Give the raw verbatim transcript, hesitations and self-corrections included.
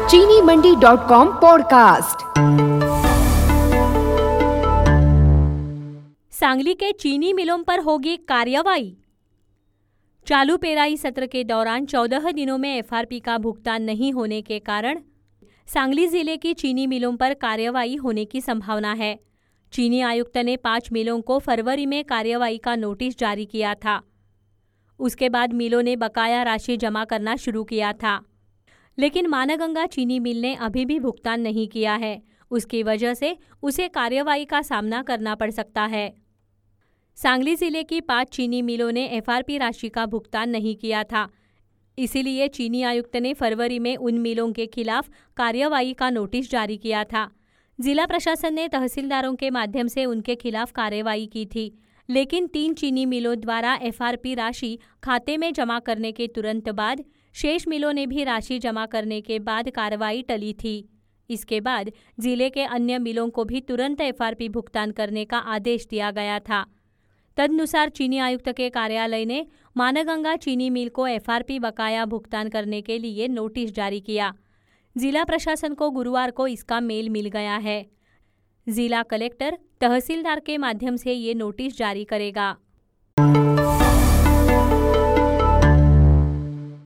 चीनी Mandi dot com podcast. Sangli के चीनी मिलों पर होगी कार्रवाई। चालू पेराई सत्र के दौरान चौदह दिनों में एफआरपी का भुगतान नहीं होने के कारण सांगली जिले की चीनी मिलों पर कार्रवाई होने की संभावना है। चीनी आयुक्त ने पांच मिलों को फरवरी में कार्रवाई का नोटिस जारी किया था। उसके बाद मिलों ने बकाया राशि जमा करना शुरू किया था, लेकिन मानगंगा चीनी मिल ने अभी भी भुगतान नहीं किया है। उसकी वजह से उसे कार्रवाई का सामना करना पड़ सकता है। सांगली जिले की पांच चीनी मिलों ने एफआरपी राशि का भुगतान नहीं किया था, इसीलिए चीनी आयुक्त ने फरवरी में उन मिलों के खिलाफ कार्रवाई का नोटिस जारी किया था। जिला प्रशासन ने तहसीलदारों के माध्यम से उनके खिलाफ कार्रवाई की थी, लेकिन तीन चीनी मिलों द्वारा एफआरपी राशि खाते में जमा करने के तुरंत बाद शेष मिलों ने भी राशि जमा करने के बाद कार्रवाई टली थी। इसके बाद जिले के अन्य मिलों को भी तुरंत एफआरपी भुगतान करने का आदेश दिया गया था। तदनुसार चीनी आयुक्त के कार्यालय ने मानगंगा चीनी मिल को एफआरपी बकाया भुगतान करने के लिए नोटिस जारी किया। जिला प्रशासन को गुरुवार को इसका मेल मिल गया है। जिला कलेक्टर तहसीलदार के माध्यम से ये नोटिस जारी करेगा।